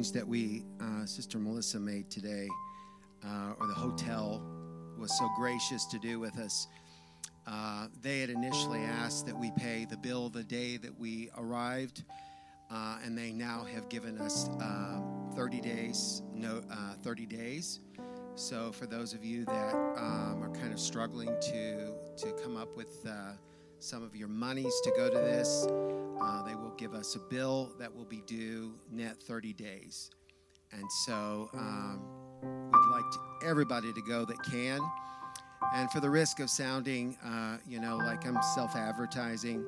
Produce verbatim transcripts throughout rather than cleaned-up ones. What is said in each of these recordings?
exchange that we, uh, Sister Melissa made today, uh, or the hotel was so gracious to do with us. Uh, they had initially asked that we pay the bill the day that we arrived, uh, and they now have given us uh, thirty days, no, uh, thirty days. So for those of you that um, are kind of struggling to to come up with uh, some of your monies to go to this, uh, they will give us a bill that will be due net thirty days. And so um, we'd like to, everybody to go that can. And for the risk of sounding, uh, you know, like I'm self-advertising,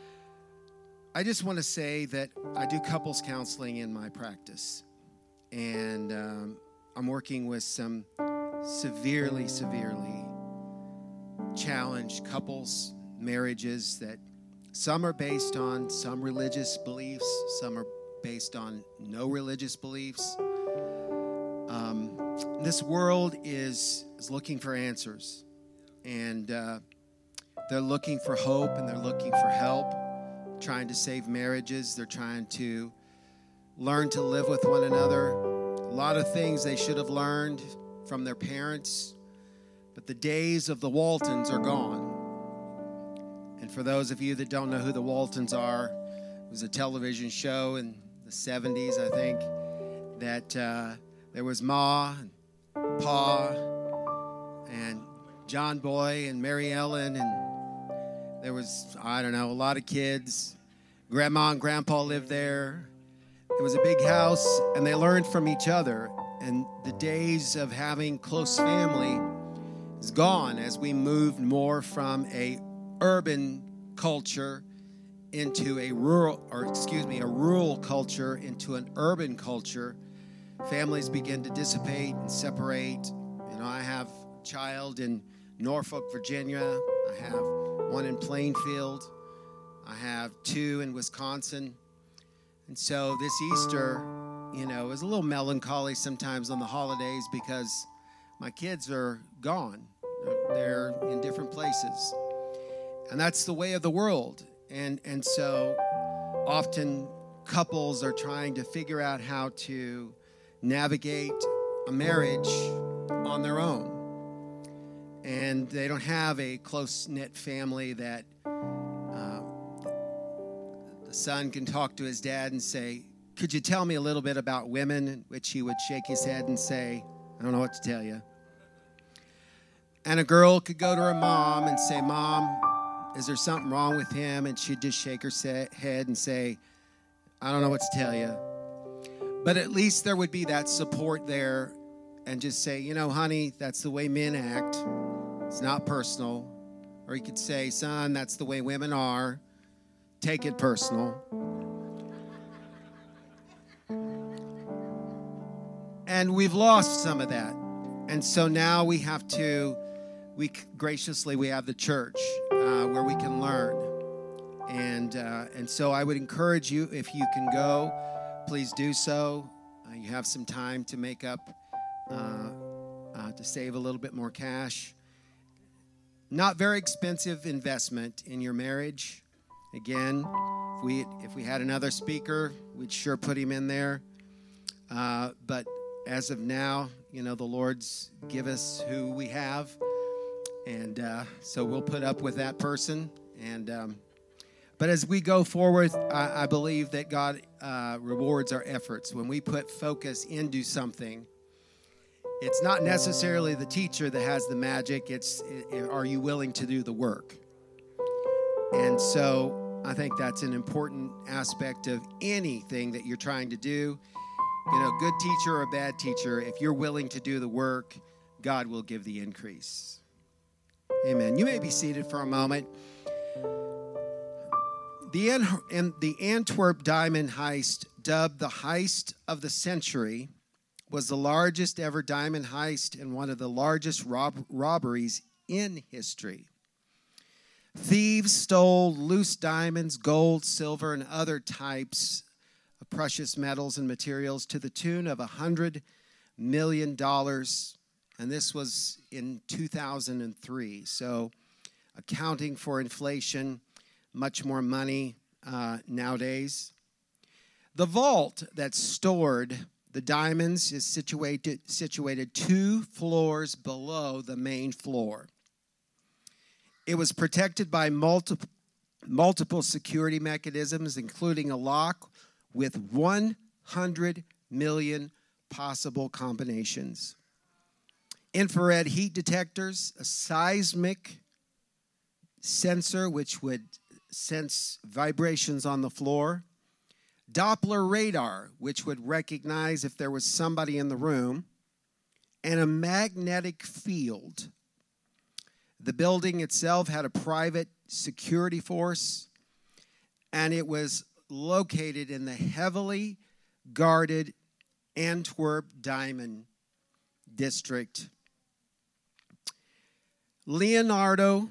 I just want to say that I do couples counseling in my practice. And um, I'm working with some severely, severely challenged couples, marriages that some are based on some religious beliefs, some are based on no religious beliefs. Um, this world is, is looking for answers, and uh, they're looking for hope, and they're looking for help, trying to save marriages. They're trying to learn to live with one another. A lot of things they should have learned from their parents, but the days of the Waltons are gone. And for those of you that don't know who the Waltons are, it was a television show in the seventies, I think, that uh, there was Ma and Pa and John Boy and Mary Ellen, and there was, I don't know, a lot of kids. Grandma and Grandpa lived there. It was a big house, and they learned from each other. And the days of having close family is gone as we moved more from a urban culture into a rural, or excuse me, a rural culture into an urban culture. Families begin to dissipate and separate. You know, I have a child in Norfolk, Virginia. I have one in Plainfield. I have two in Wisconsin. And so this Easter, you know, is a little melancholy sometimes on the holidays because my kids are gone. They're in different places. And that's the way of the world. And and so often couples are trying to figure out how to navigate a marriage on their own. And they don't have a close-knit family that uh, the son can talk to his dad and say, "Could you tell me a little bit about women?" In which he would shake his head and say, "I don't know what to tell you." And a girl could go to her mom and say, "Mom, is there something wrong with him?" And she'd just shake her head and say, "I don't know what to tell you." But at least there would be that support there and just say, "You know, honey, that's the way men act. It's not personal." Or he could say, "Son, that's the way women are. Take it personal." And we've lost some of that. And so now we have to, we graciously, we have the church uh, where we can learn. And uh, and so I would encourage you, if you can go, please do so. Uh, you have some time to make up, uh, uh, to save a little bit more cash. Not very expensive investment in your marriage. Again, if we if we had another speaker, we'd sure put him in there. Uh, but as of now, you know, the Lord's give us who we have. And uh, so we'll put up with that person. And um, but as we go forward, I, I believe that God uh, rewards our efforts. When we put focus into something, it's not necessarily the teacher that has the magic. It's, it, are you willing to do the work? And so I think that's an important aspect of anything that you're trying to do. You know, good teacher or bad teacher, if you're willing to do the work, God will give the increase. Amen. You may be seated for a moment. The, in the Antwerp diamond heist, dubbed the heist of the century, was the largest ever diamond heist and one of the largest rob- robberies in history. Thieves stole loose diamonds, gold, silver, and other types of precious metals and materials to the tune of one hundred million dollars. And this was in two thousand three. So accounting for inflation, much more money uh, nowadays. The vault that stored The Diamonds is situated, situated two floors below the main floor. It was protected by multiple, multiple security mechanisms, including a lock with one hundred million possible combinations. Infrared heat detectors, a seismic sensor which would sense vibrations on the floor, Doppler radar, which would recognize if there was somebody in the room, and a magnetic field. The building itself had a private security force, and it was located in the heavily guarded Antwerp Diamond District. Leonardo,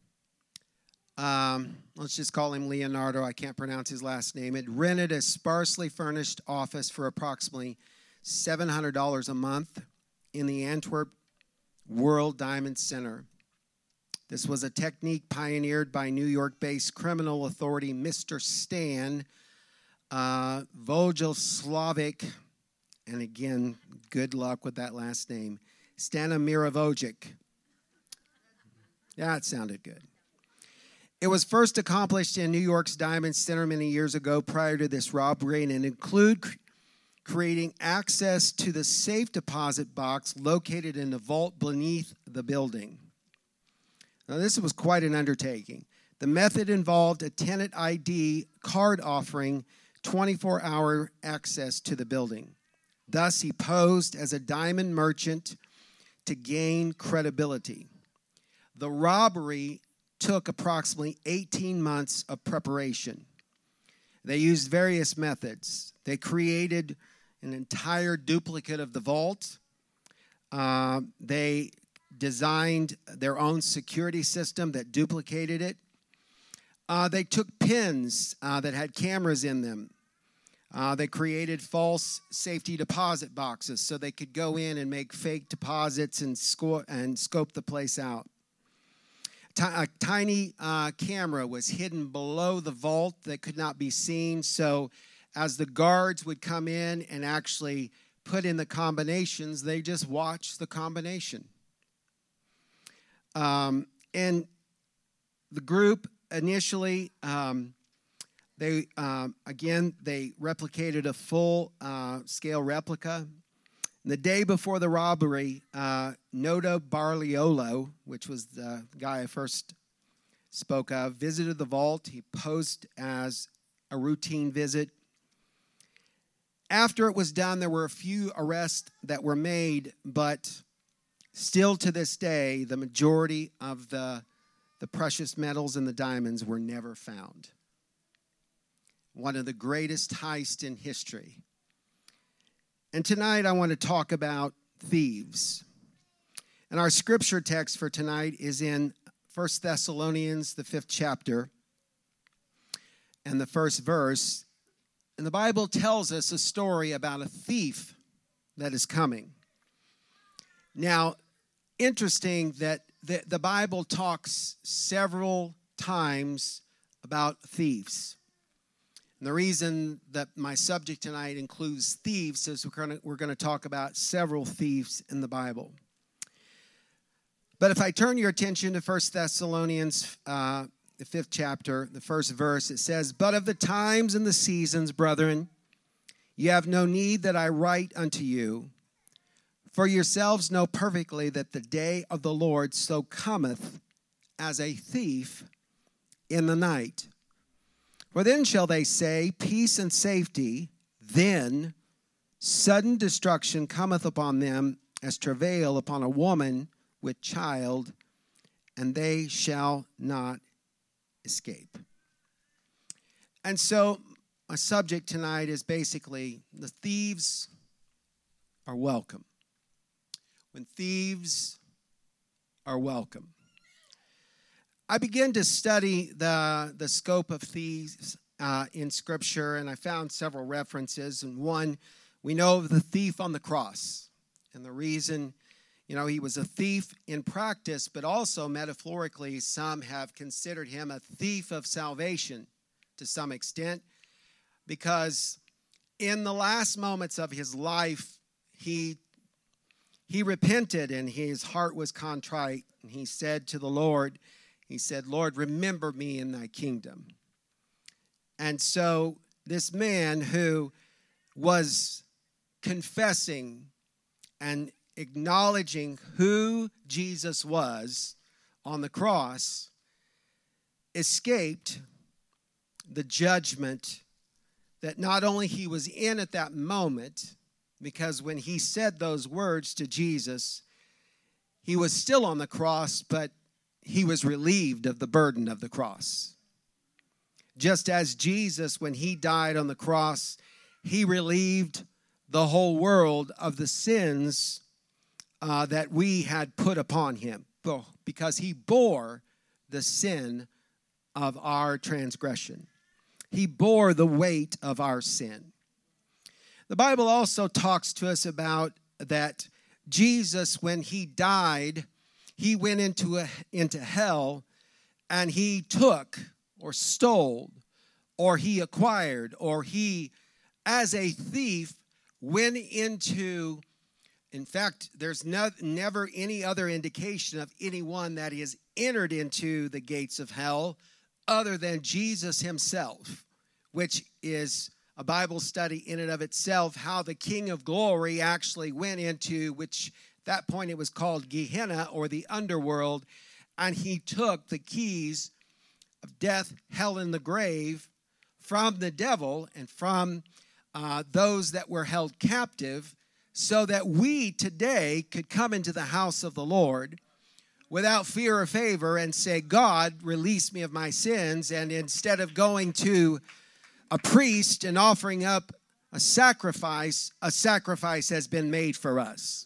um, let's just call him Leonardo, I can't pronounce his last name, had rented a sparsely furnished office for approximately seven hundred dollars a month in the Antwerp World Diamond Center. This was a technique pioneered by New York-based criminal authority Mister Stan uh, Vojislavic, and again, good luck with that last name, Stanimirovic. Yeah, it sounded good. It was first accomplished in New York's Diamond Center many years ago prior to this robbery, and it included creating access to the safe deposit box located in the vault beneath the building. Now, this was quite an undertaking. The method involved a tenant I D card offering twenty-four hour access to the building. Thus, he posed as a diamond merchant to gain credibility. The robbery took approximately eighteen months of preparation. They used various methods. They created an entire duplicate of the vault. Uh, they designed their own security system that duplicated it. Uh, they took pins uh, that had cameras in them. Uh, they created false safety deposit boxes so they could go in and make fake deposits and, score, and scope the place out. T- a tiny uh, camera was hidden below the vault that could not be seen, so as the guards would come in and actually put in the combinations, they just watched the combination. Um, and the group initially, um, they um, again, they replicated a full uh, scale replica. The day before the robbery, uh, Noto Barliolo, which was the guy I first spoke of, visited the vault. He posed as a routine visit. After it was done, there were a few arrests that were made, but still to this day, the majority of the, the precious metals and the diamonds were never found. One of the greatest heists in history. And tonight I want to talk about thieves. And our scripture text for tonight is in First Thessalonians, the fifth chapter, and the first verse. And the Bible tells us a story about a thief that is coming. Now, interesting that the, the Bible talks several times about thieves. And the reason that my subject tonight includes thieves is we're going we're going to talk about several thieves in the Bible. But if I turn your attention to First Thessalonians, uh, the fifth chapter, the first verse, it says, "But of the times and the seasons, brethren, you have no need that I write unto you. For yourselves know perfectly that the day of the Lord so cometh as a thief in the night. For then shall they say, peace and safety, then sudden destruction cometh upon them as travail upon a woman with child, and they shall not escape." And so my subject tonight is basically the thieves are welcome. When thieves are welcome. I began to study the, the scope of thieves uh, in Scripture, and I found several references. And one, we know of the thief on the cross. And the reason, you know, he was a thief in practice, but also metaphorically, some have considered him a thief of salvation to some extent, because in the last moments of his life, he, he repented and his heart was contrite. And he said to the Lord, he said, Lord, remember me in thy kingdom. And so this man who was confessing and acknowledging who Jesus was on the cross escaped the judgment that not only he was in at that moment, because when he said those words to Jesus, he was still on the cross, but he was relieved of the burden of the cross. Just as Jesus, when he died on the cross, he relieved the whole world of the sins uh, that we had put upon him, because he bore the sin of our transgression. He bore the weight of our sin. The Bible also talks to us about that Jesus, when he died, he went into a, into hell, and he took or stole or he acquired or he, as a thief, went into, in fact, there's no, never any other indication of anyone that has entered into the gates of hell other than Jesus himself, which is a Bible study in and of itself, how the King of Glory actually went into, which at that point it was called Gehenna, or the underworld, and he took the keys of death, hell, and the grave from the devil and from uh, those that were held captive, so that we today could come into the house of the Lord without fear or favor and say, God, release me of my sins. And instead of going to a priest and offering up a sacrifice, a sacrifice has been made for us.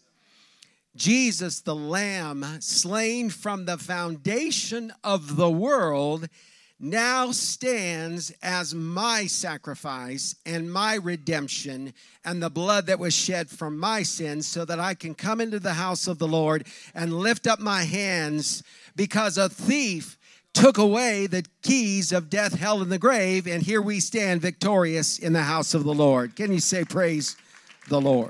Jesus, the Lamb, slain from the foundation of the world, now stands as my sacrifice and my redemption and the blood that was shed for my sins, so that I can come into the house of the Lord and lift up my hands, because a thief took away the keys of death, hell, and the grave, and here we stand victorious in the house of the Lord. Can you say praise the Lord?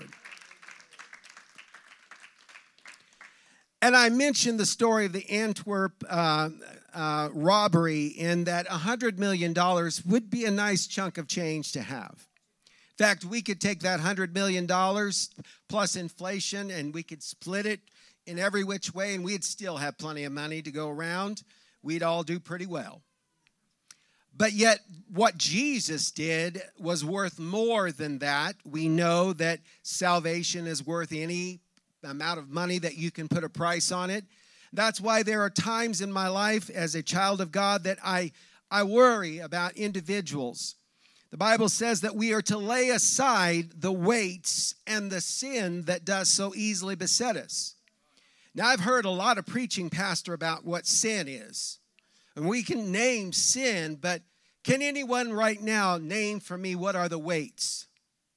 And I mentioned the story of the Antwerp uh, uh, robbery, in that one hundred million dollars would be a nice chunk of change to have. In fact, we could take that one hundred million dollars plus inflation and we could split it in every which way, and we'd still have plenty of money to go around. We'd all do pretty well. But yet, what Jesus did was worth more than that. We know that salvation is worth any amount of money that you can put a price on it. That's why there are times in my life as a child of God that I, I worry about individuals. The Bible says that we are to lay aside the weights and the sin that does so easily beset us. Now, I've heard a lot of preaching, Pastor, about what sin is. And we can name sin, but can anyone right now name for me what are the weights?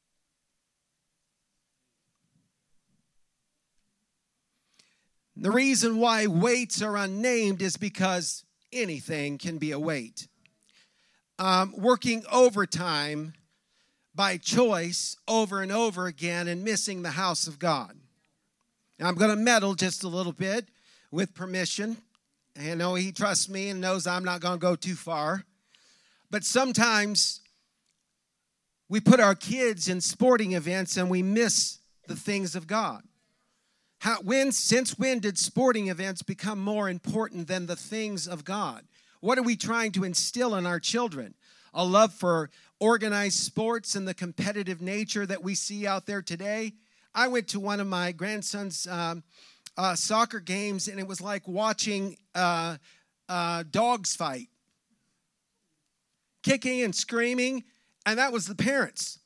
The reason why weights are unnamed is because anything can be a weight. Um, working overtime by choice over and over again and missing the house of God. Now, I'm going to meddle just a little bit with permission. I know he trusts me and knows I'm not going to go too far. But sometimes we put our kids in sporting events and we miss the things of God. How, when, since when did sporting events become more important than the things of God? What are we trying to instill in our children? A love for organized sports and the competitive nature that we see out there today? I went to one of my grandson's um, uh, soccer games, and it was like watching uh, uh, dogs fight. Kicking and screaming, and that was the parents.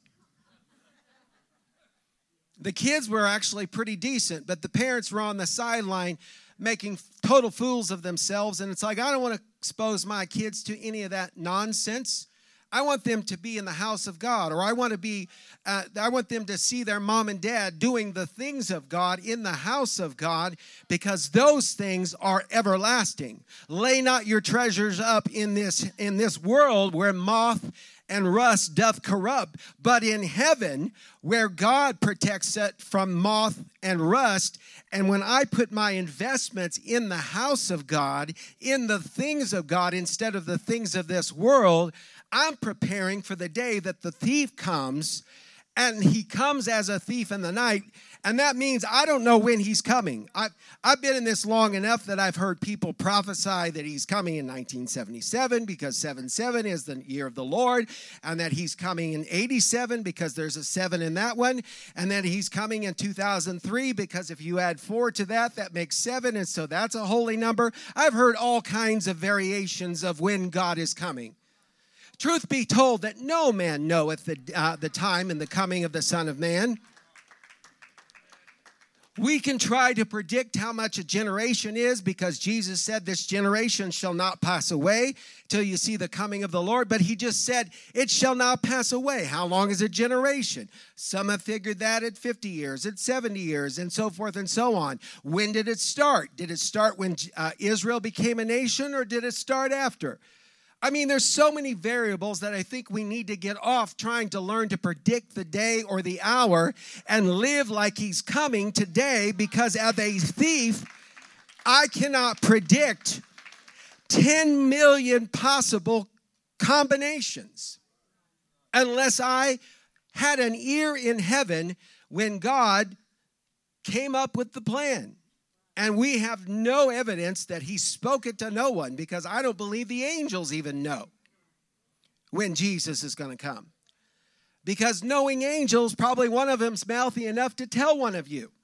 The kids were actually pretty decent, but the parents were on the sideline making total fools of themselves, and it's like, I don't want to expose my kids to any of that nonsense. I want them to be in the house of God, or I want to be, uh, I want them to see their mom and dad doing the things of God in the house of God, because those things are everlasting. Lay not your treasures up in this in this world where moth and rust doth corrupt, but in heaven, where God protects it from moth and rust, and when I put my investments in the house of God, in the things of God instead of the things of this world, I'm preparing for the day that the thief comes, and he comes as a thief in the night. And that means I don't know when he's coming. I've, I've been in this long enough that I've heard people prophesy that he's coming in nineteen seventy-seven because seven seven is the year of the Lord, and that he's coming in eighty-seven because there's a seven in that one, and that he's coming in two thousand three because if you add four to that, that makes seven, and so that's a holy number. I've heard all kinds of variations of when God is coming. Truth be told, that no man knoweth the, uh, the time and the coming of the Son of Man. We can try to predict how much a generation is because Jesus said this generation shall not pass away till you see the coming of the Lord. But he just said it shall not pass away. How long is a generation? Some have figured that at fifty years, at seventy years, and so forth and so on. When did it start? Did it start when uh, Israel became a nation, or did it start after? I mean, there's so many variables that I think we need to get off trying to learn to predict the day or the hour and live like he's coming today, because as a thief, I cannot predict ten million possible combinations unless I had an ear in heaven when God came up with the plan. And we have no evidence that he spoke it to no one, because I don't believe the angels even know when Jesus is going to come. Because knowing angels, probably one of them's mouthy enough to tell one of you.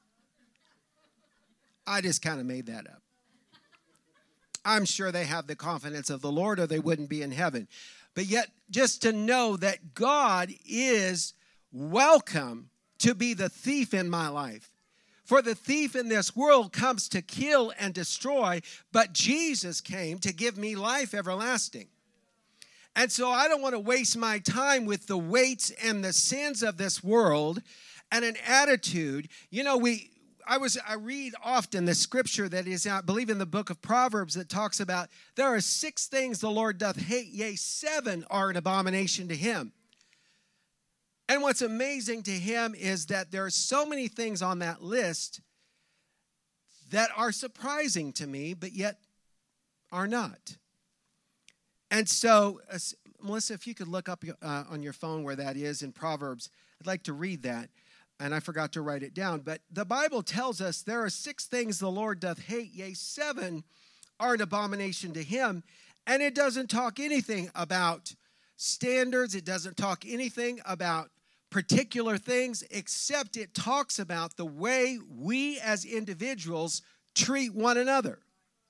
I just kind of made that up. I'm sure they have the confidence of the Lord, or they wouldn't be in heaven. But yet, just to know that God is welcome to be the thief in my life. For the thief in this world comes to kill and destroy, but Jesus came to give me life everlasting. And so I don't want to waste my time with the weights and the sins of this world and an attitude. You know, we I was I read often the scripture that is, I believe, in the book of Proverbs, that talks about there are six things the Lord doth hate, yea, seven are an abomination to him. And what's amazing to him is that there are so many things on that list that are surprising to me, but yet are not. And so, uh, Melissa, if you could look up uh, on your phone where that is in Proverbs, I'd like to read that. And I forgot to write it down. But the Bible tells us there are six things the Lord doth hate, yea, seven are an abomination to him. And it doesn't talk anything about standards. It doesn't talk anything about particular things, except it talks about the way we as individuals treat one another.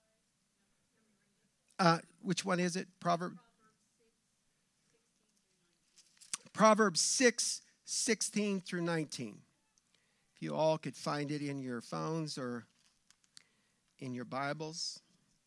Uh, which one is it? Proverb? Proverbs six, sixteen through nineteen. If you all could find it in your phones or in your Bibles.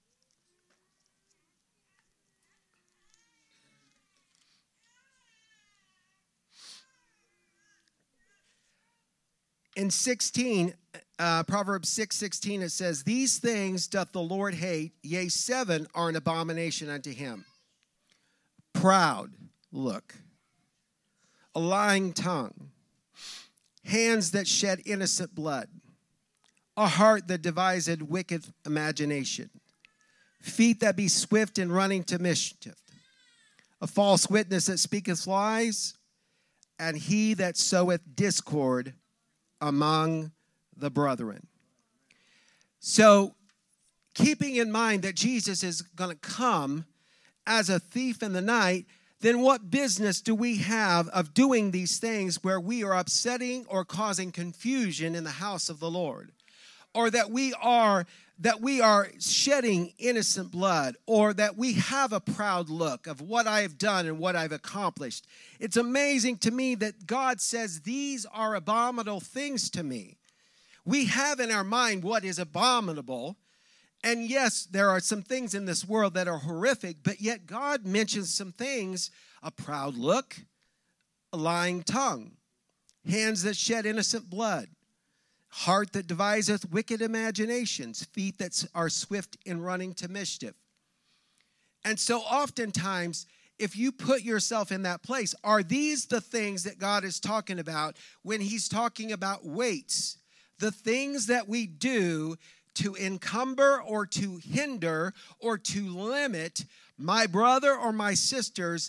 In sixteen, uh, Proverbs six sixteen, it says, these things doth the Lord hate, yea, seven are an abomination unto him. Proud look, a lying tongue, hands that shed innocent blood, a heart that deviseth wicked imagination, feet that be swift in running to mischief, a false witness that speaketh lies, and he that soweth discord among the brethren. So, keeping in mind that Jesus is going to come as a thief in the night, then what business do we have of doing these things where we are upsetting or causing confusion in the house of the Lord? Or that we are that we are shedding innocent blood, or that we have a proud look of what I have done and what I've accomplished. It's amazing to me that God says these are abominable things to me. We have in our mind what is abominable, and yes, there are some things in this world that are horrific, but yet God mentions some things: a proud look, a lying tongue, hands that shed innocent blood, heart that deviseth wicked imaginations, feet that are swift in running to mischief. And so oftentimes if you put yourself in that place, are these the things that God is talking about when he's talking about weights? The things that we do to encumber or to hinder or to limit my brother or my sister's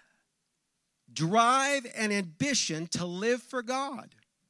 drive and ambition to live for God.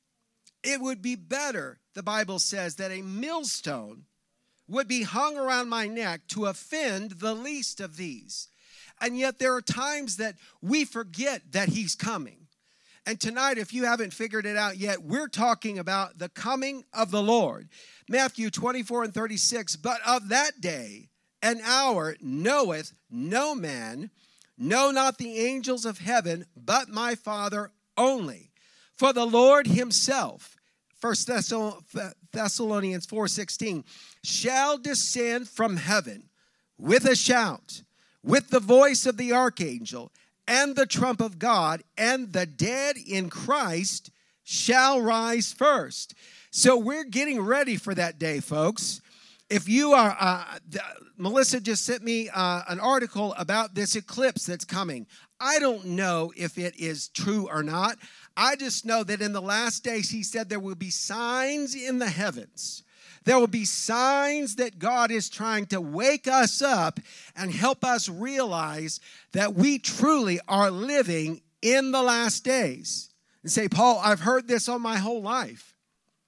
It would be better, the Bible says, that a millstone would be hung around my neck to offend the least of these. And yet there are times that we forget that he's coming. And tonight, if you haven't figured it out yet, we're talking about the coming of the Lord. Matthew twenty-four and thirty-six, but of that day and hour knoweth no man, no, not the angels of heaven, but my Father only. For the Lord himself, First Thessalonians four sixteen, shall descend from heaven with a shout, with the voice of the archangel, and the trump of God, and the dead in Christ shall rise first. So we're getting ready for that day, folks. If you are, uh, the, Melissa just sent me uh, an article about this eclipse that's coming. I don't know if it is true or not. I just know that in the last days, he said there will be signs in the heavens. There will be signs that God is trying to wake us up and help us realize that we truly are living in the last days. And say, Paul, I've heard this all my whole life.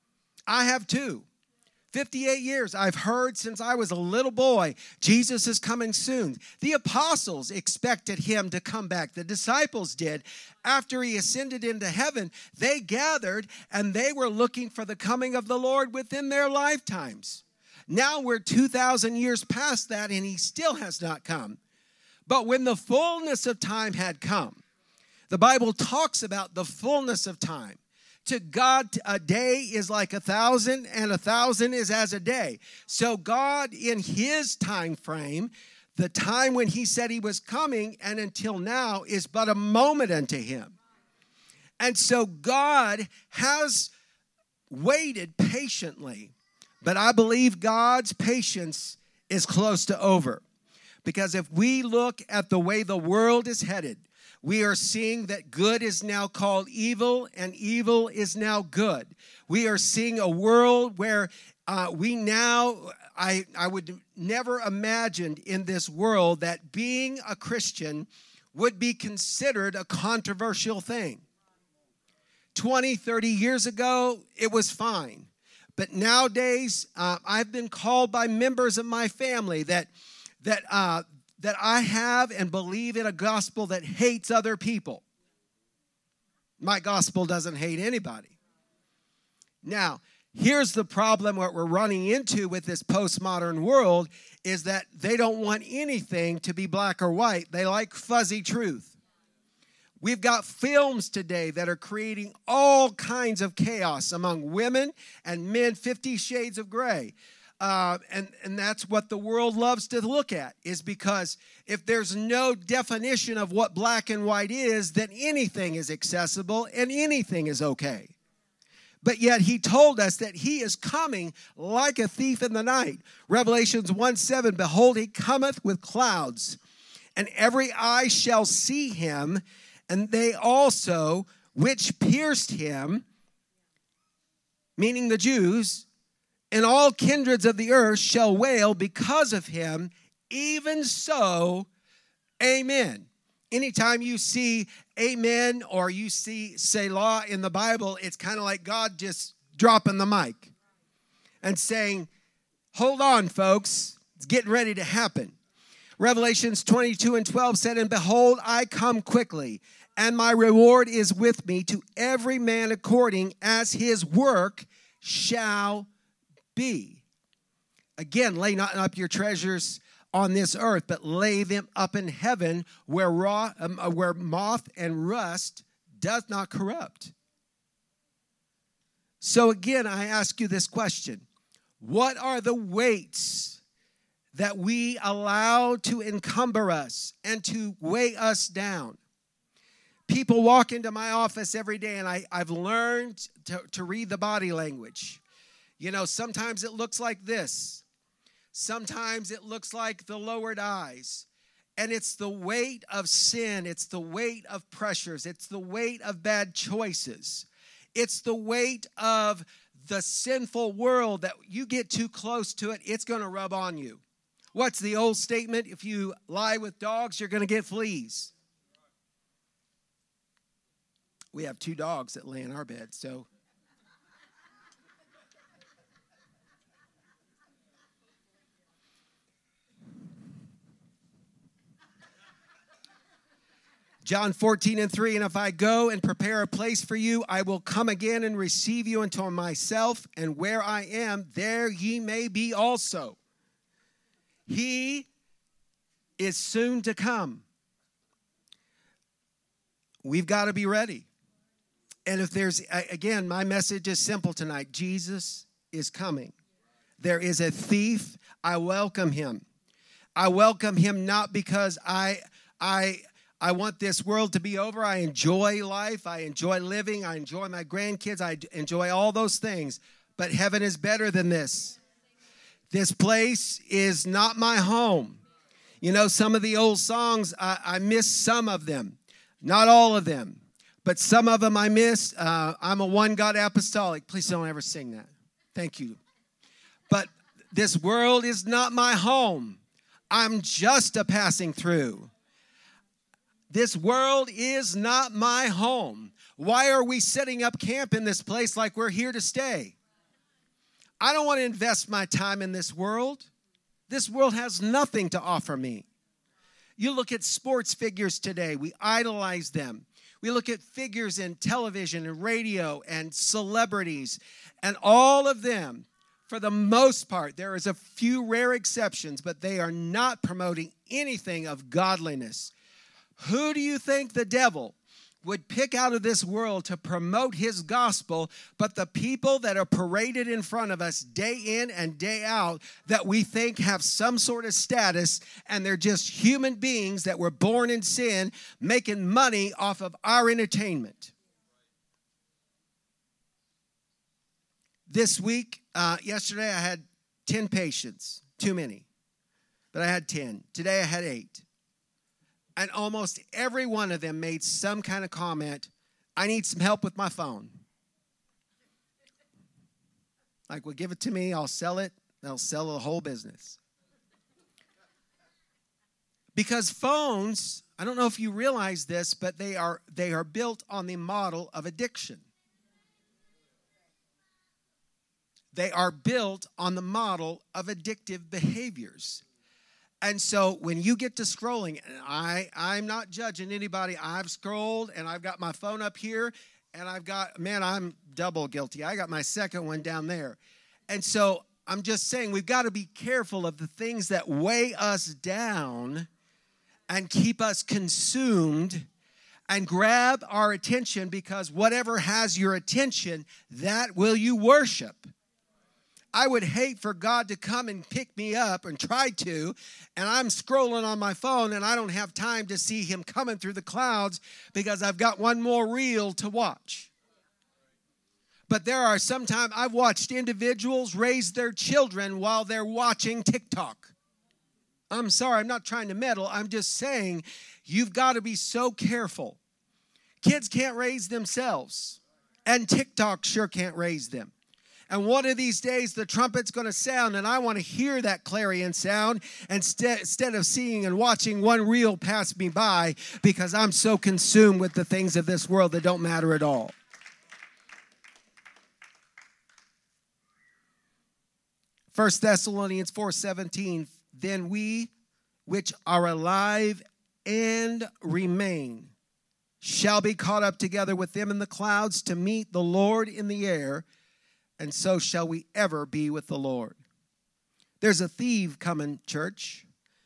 I have too. fifty-eight years, I've heard since I was a little boy, Jesus is coming soon. The apostles expected him to come back. The disciples did. After he ascended into heaven, they gathered and they were looking for the coming of the Lord within their lifetimes. Now we're two thousand years past that and he still has not come. But when the fullness of time had come, the Bible talks about the fullness of time. To God, a day is like a thousand, and a thousand is as a day. So God, in his time frame, the time when he said he was coming and until now is but a moment unto him. And so God has waited patiently, but I believe God's patience is close to over. Because if we look at the way the world is headed, we are seeing that good is now called evil and evil is now good. We are seeing a world where uh, we now, I, I would never imagined in this world that being a Christian would be considered a controversial thing. twenty, thirty years ago, it was fine. But nowadays, uh, I've been called by members of my family that, that, uh, that I have and believe in a gospel that hates other people. My gospel doesn't hate anybody. Now, here's the problem what we're running into with this postmodern world is that they don't want anything to be black or white. They like fuzzy truth. We've got films today that are creating all kinds of chaos among women and men, Fifty Shades of Grey. Uh, and, and that's what the world loves to look at, is because if there's no definition of what black and white is, then anything is accessible and anything is okay. But yet he told us that he is coming like a thief in the night. Revelations one seven, behold, he cometh with clouds, and every eye shall see him, and they also which pierced him, meaning the Jews, and all kindreds of the earth shall wail because of him. Even so, amen. Anytime you see amen or you see Selah in the Bible, it's kind of like God just dropping the mic and saying, hold on, folks. It's getting ready to happen. Revelations twenty-two and twelve said, and behold, I come quickly, and my reward is with me to every man according as his work shall be. Again, lay not up your treasures on this earth, but lay them up in heaven where raw, um, where moth and rust does not corrupt. So again, I ask you this question. What are the weights that we allow to encumber us and to weigh us down? People walk into my office every day, and I, I've learned to, to read the body language. You know, sometimes it looks like this. Sometimes it looks like the lowered eyes. And it's the weight of sin. It's the weight of pressures. It's the weight of bad choices. It's the weight of the sinful world that you get too close to it, it's going to rub on you. What's the old statement? If you lie with dogs, you're going to get fleas. We have two dogs that lay in our bed, so. John fourteen and three, and if I go and prepare a place for you, I will come again and receive you unto myself, and where I am, there ye may be also. He is soon to come. We've got to be ready. And if there's, again, my message is simple tonight. Jesus is coming. There is a thief. I welcome him. I welcome him not because I, I, I want this world to be over. I enjoy life. I enjoy living. I enjoy my grandkids. I enjoy all those things. But heaven is better than this. This place is not my home. You know, some of the old songs, I, I miss some of them. Not all of them. But some of them I miss. Uh, I'm a one God apostolic. Please don't ever sing that. Thank you. But this world is not my home. I'm just a passing through. This world is not my home. Why are we setting up camp in this place like we're here to stay? I don't want to invest my time in this world. This world has nothing to offer me. You look at sports figures today. We idolize them. We look at figures in television and radio and celebrities, and all of them, for the most part, there is a few rare exceptions, but they are not promoting anything of godliness. Who do you think the devil would pick out of this world to promote his gospel, but the people that are paraded in front of us day in and day out that we think have some sort of status, and they're just human beings that were born in sin, making money off of our entertainment? This week, uh, yesterday I had ten patients, too many, but I had ten. Today I had eight. And almost every one of them made some kind of comment, I need some help with my phone. Like, well, give it to me, I'll sell it, they'll sell the whole business. Because phones, I don't know if you realize this, but they are they are built on the model of addiction. They are built on the model of addictive behaviors. And so when you get to scrolling, and I, I'm not judging anybody. I've scrolled, and I've got my phone up here, and I've got, man, I'm double guilty. I got my second one down there. And so I'm just saying we've got to be careful of the things that weigh us down and keep us consumed and grab our attention, because whatever has your attention, that will you worship. I would hate for God to come and pick me up and try to, and I'm scrolling on my phone and I don't have time to see him coming through the clouds because I've got one more reel to watch. But there are sometimes I've watched individuals raise their children while they're watching TikTok. I'm sorry, I'm not trying to meddle. I'm just saying you've got to be so careful. Kids can't raise themselves, and TikTok sure can't raise them. And one of these days, the trumpet's going to sound, and I want to hear that clarion sound instead, instead of seeing and watching one reel pass me by, because I'm so consumed with the things of this world that don't matter at all. First Thessalonians four seventeen, then we which are alive and remain shall be caught up together with them in the clouds to meet the Lord in the air, and so shall we ever be with the Lord. There's a thief coming, church.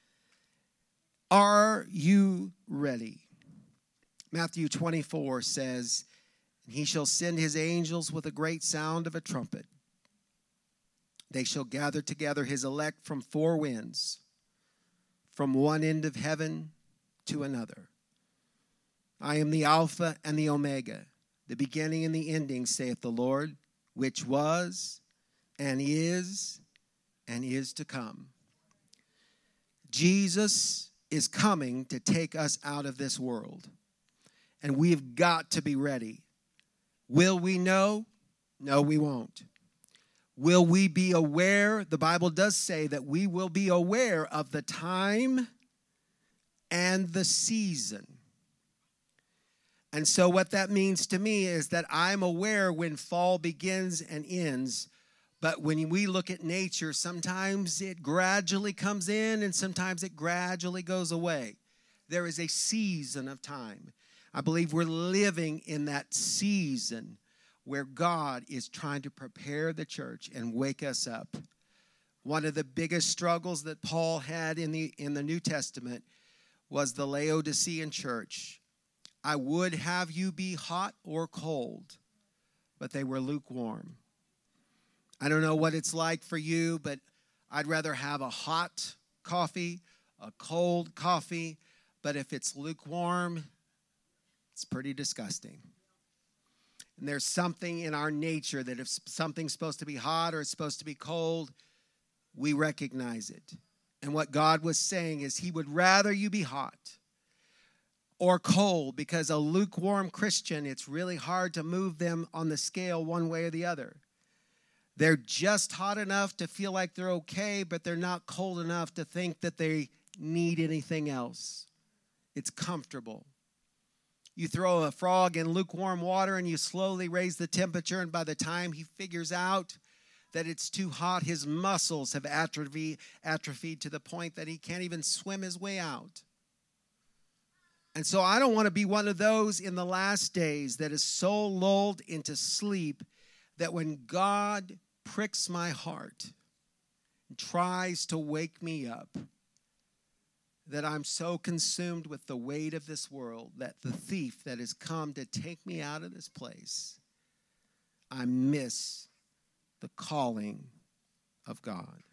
Are you ready? Matthew twenty-four says, he shall send his angels with a great sound of a trumpet. They shall gather together his elect from four winds, from one end of heaven to another. I am the Alpha and the Omega, the beginning and the ending, saith the Lord, which was, and is, and is to come. Jesus is coming to take us out of this world. And we've got to be ready. Will we know? No, we won't. Will we be aware? The Bible does say that we will be aware of the time and the season. And so what that means to me is that I'm aware when fall begins and ends. But when we look at nature, sometimes it gradually comes in and sometimes it gradually goes away. There is a season of time. I believe we're living in that season where God is trying to prepare the church and wake us up. One of the biggest struggles that Paul had in the in the New Testament was the Laodicean church. I would have you be hot or cold, but they were lukewarm. I don't know what it's like for you, but I'd rather have a hot coffee, a cold coffee, but if it's lukewarm, it's pretty disgusting. And there's something in our nature that if something's supposed to be hot or it's supposed to be cold, we recognize it. And what God was saying is he would rather you be hot or cold, because a lukewarm Christian, it's really hard to move them on the scale one way or the other. They're just hot enough to feel like they're okay, but they're not cold enough to think that they need anything else. It's comfortable. You throw a frog in lukewarm water and you slowly raise the temperature, and by the time he figures out that it's too hot, his muscles have atrophied, atrophied to the point that he can't even swim his way out. And so I don't want to be one of those in the last days that is so lulled into sleep that when God pricks my heart and tries to wake me up, that I'm so consumed with the weight of this world that the thief that has come to take me out of this place, I miss the calling of God.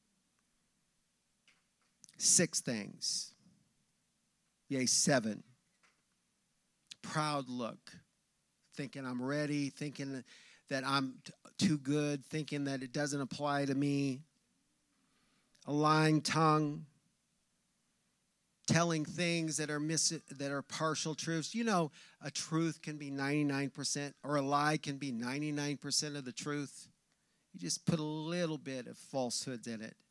Six things. Yea, seven. Proud look. Thinking I'm ready, thinking that I'm t- too good, thinking that it doesn't apply to me. A lying tongue. Telling things that are mis- that are partial truths. You know, a truth can be ninety-nine percent, or a lie can be ninety-nine percent of the truth. You just put a little bit of falsehoods in it.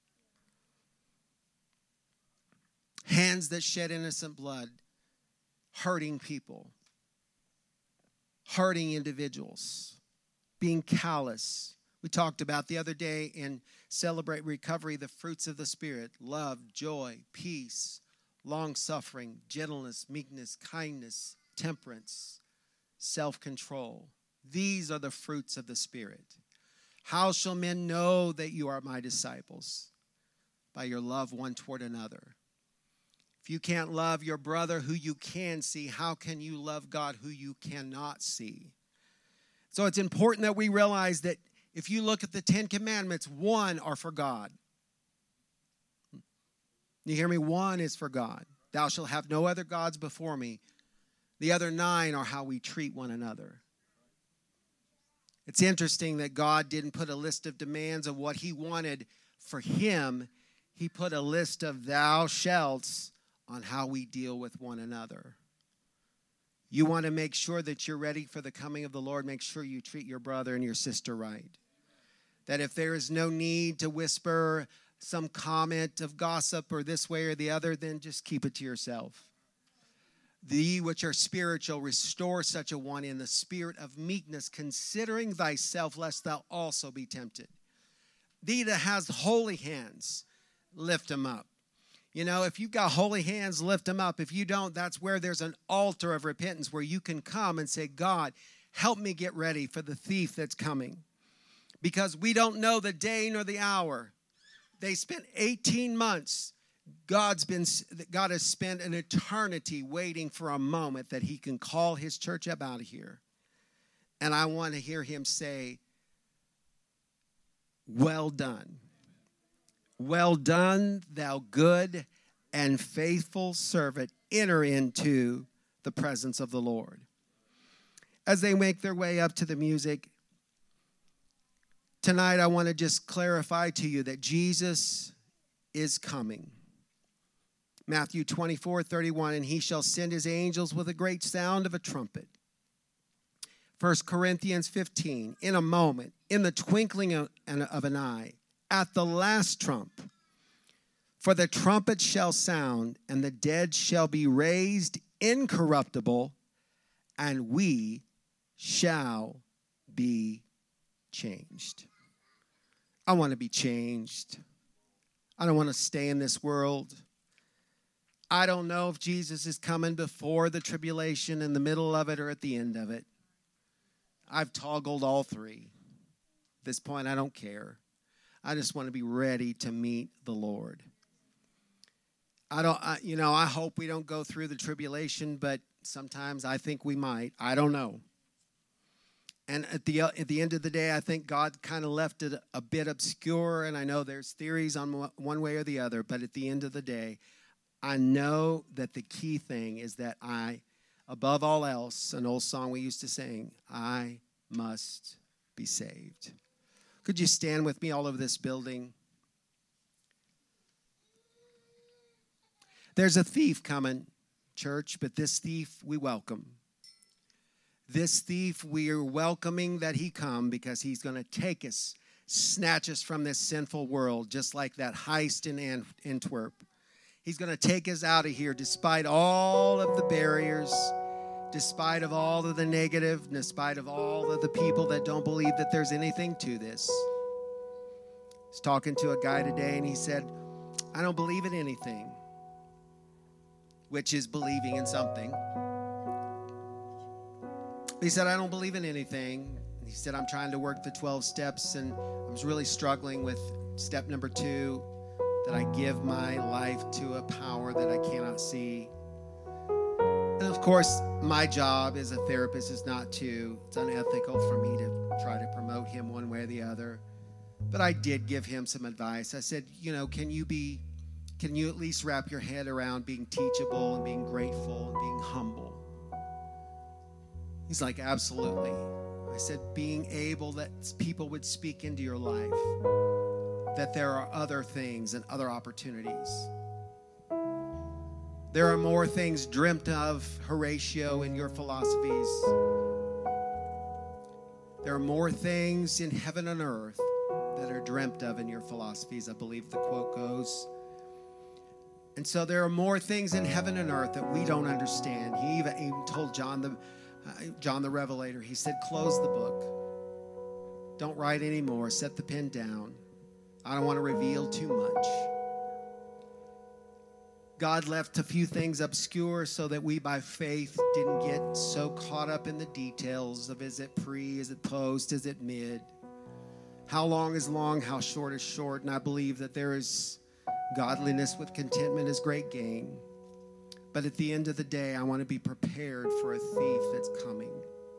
Hands that shed innocent blood, hurting people, hurting individuals, being callous. We talked about the other day in Celebrate Recovery the fruits of the Spirit: love, joy, peace, long-suffering, gentleness, meekness, kindness, temperance, self-control. These are the fruits of the Spirit. How shall men know that you are my disciples? By your love one toward another. If you can't love your brother who you can see, how can you love God who you cannot see? So it's important that we realize that if you look at the Ten Commandments, one are for God. You hear me? One is for God. Thou shalt have no other gods before me. The other nine are how we treat one another. It's interesting that God didn't put a list of demands of what he wanted for him. He put a list of thou shalts on how we deal with one another. You want to make sure that you're ready for the coming of the Lord. Make sure you treat your brother and your sister right. That if there is no need to whisper some comment of gossip or this way or the other, then just keep it to yourself. Thee which are spiritual, restore such a one in the spirit of meekness, considering thyself, lest thou also be tempted. Thee that has holy hands, lift them up. You know, if you've got holy hands, lift them up. If you don't, that's where there's an altar of repentance where you can come and say, God, help me get ready for the thief that's coming. Because we don't know the day nor the hour. They spent eighteen months. God's been, God has spent an eternity waiting for a moment that he can call his church up out of here. And I want to hear him say, well done. Well done, thou good and faithful servant. Enter into the presence of the Lord. As they make their way up to the music, tonight I want to just clarify to you that Jesus is coming. Matthew twenty-four thirty-one, and he shall send his angels with a great sound of a trumpet. First Corinthians fifteen, in a moment, in the twinkling of an eye, at the last trump, for the trumpet shall sound, and the dead shall be raised incorruptible, and we shall be changed. I want to be changed. I don't want to stay in this world. I don't know if Jesus is coming before the tribulation, in the middle of it, or at the end of it. I've toggled all three. At this point, I don't care. I just want to be ready to meet the Lord. I don't, I, you know, I hope we don't go through the tribulation, but sometimes I think we might. I don't know. And at the at the end of the day, I think God kind of left it a bit obscure, and I know there's theories on one way or the other, but at the end of the day, I know that the key thing is that I, above all else, an old song we used to sing, I must be saved. Could you stand with me all over this building? There's a thief coming, church, but this thief we welcome. This thief we are welcoming that he come because he's going to take us, snatch us from this sinful world, just like that heist in Antwerp. He's going to take us out of here despite all of the barriers, despite of all of the negative, despite of all of the people that don't believe that there's anything to this. I was talking to a guy today, and he said, I don't believe in anything, which is believing in something. He said, I don't believe in anything. He said, I'm trying to work the twelve steps, and I was really struggling with step number two, that I give my life to a power that I cannot see. And of course, my job as a therapist is not to, it's unethical for me to try to promote him one way or the other. But I did give him some advice. I said, you know, can you be, can you at least wrap your head around being teachable and being grateful and being humble? He's like, absolutely. I said, being able that people would speak into your life, that there are other things and other opportunities. There are more things dreamt of, Horatio, in your philosophies. There are more things in heaven and earth that are dreamt of in your philosophies, I believe the quote goes. And so there are more things in heaven and earth that we don't understand. He even, even told John the, uh, John the Revelator, he said, close the book. Don't write anymore. Set the pen down. I don't want to reveal too much. God left a few things obscure so that we by faith didn't get so caught up in the details of is it pre, is it post, is it mid? How long is long, how short is short? And I believe that there is godliness with contentment is great gain. But at the end of the day, I want to be prepared for a thief that's coming,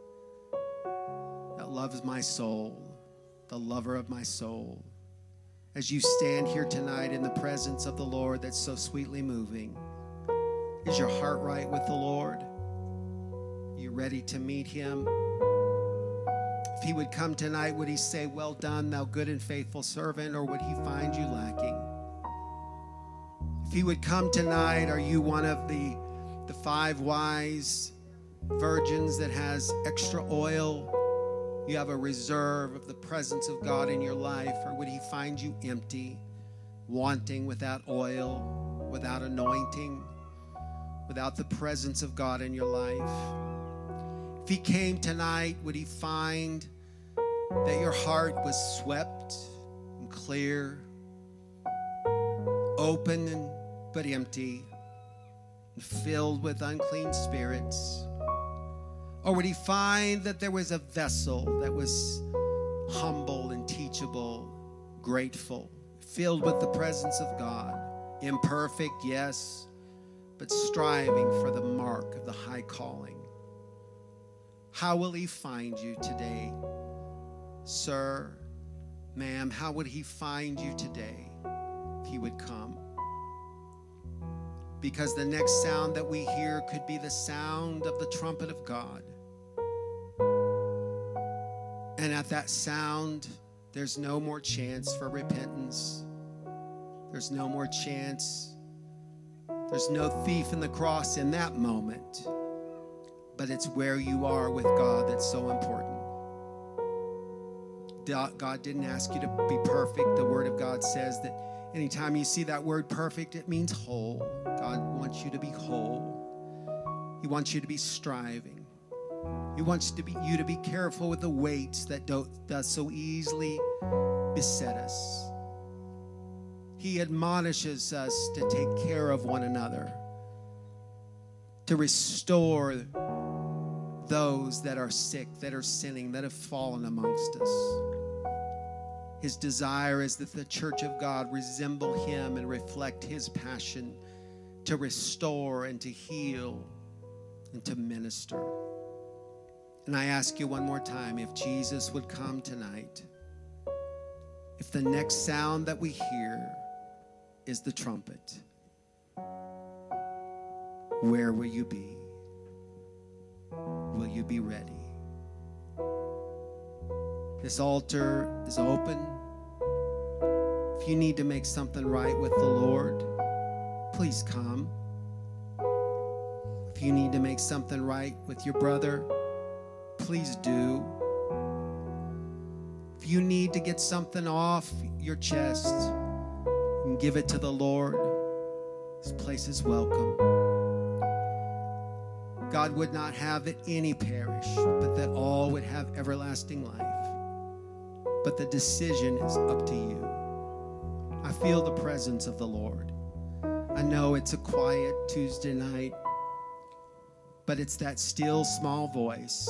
that loves my soul, the lover of my soul. As you stand here tonight in the presence of the Lord that's so sweetly moving, is your heart right with the Lord? Are you ready to meet him? If he would come tonight, would he say, well done, thou good and faithful servant, or would he find you lacking? If he would come tonight, are you one of the, the five wise virgins that has extra oil? You have a reserve of the presence of God in your life, or would he find you empty, wanting, without oil, without anointing, without the presence of God in your life? If he came tonight, would he find that your heart was swept and clear, open and but empty, and filled with unclean spirits? Or would he find that there was a vessel that was humble and teachable, grateful, filled with the presence of God, imperfect, yes, but striving for the mark of the high calling? How will he find you today, sir, ma'am? How would he find you today if he would come? Because the next sound that we hear could be the sound of the trumpet of God. And at that sound, there's no more chance for repentance. There's no more chance There's no thief in the cross in that moment, but it's where you are with God that's so important. God didn't ask you to be perfect. The Word of God says that anytime you see that word perfect, it means whole. God wants you to be whole. He wants you to be striving. He wants to be, you to be careful with the weights that don't, does so easily beset us. He admonishes us to take care of one another, to restore those that are sick, that are sinning, that have fallen amongst us. His desire is that the church of God resemble him and reflect his passion to restore and to heal and to minister. And I ask you one more time, if Jesus would come tonight, if the next sound that we hear is the trumpet, where will you be? Will you be ready? This altar is open. If you need to make something right with the Lord, please come. If you need to make something right with your brother, please do. If you need to get something off your chest and give it to the Lord, this place is welcome. God would not have that any perish, but that all would have everlasting life. But the decision is up to you. I feel the presence of the Lord. I know it's a quiet Tuesday night, but it's that still small voice.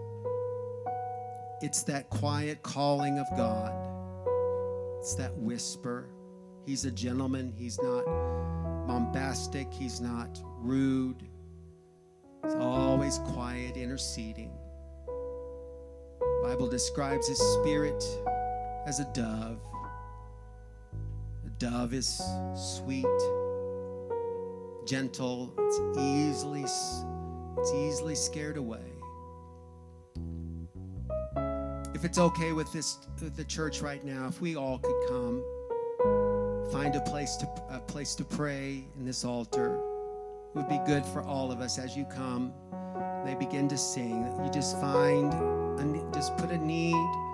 It's that quiet calling of God. It's that whisper. He's a gentleman. He's not bombastic. He's not rude. He's always quiet, interceding. The Bible describes his spirit as a dove. A dove is sweet, gentle. It's easily, it's easily scared away. If it's okay with this, with the church right now, if we all could come, find a place to a place to pray in this altar. It would be good for all of us as you come. They begin to sing. You just find, a, just put a need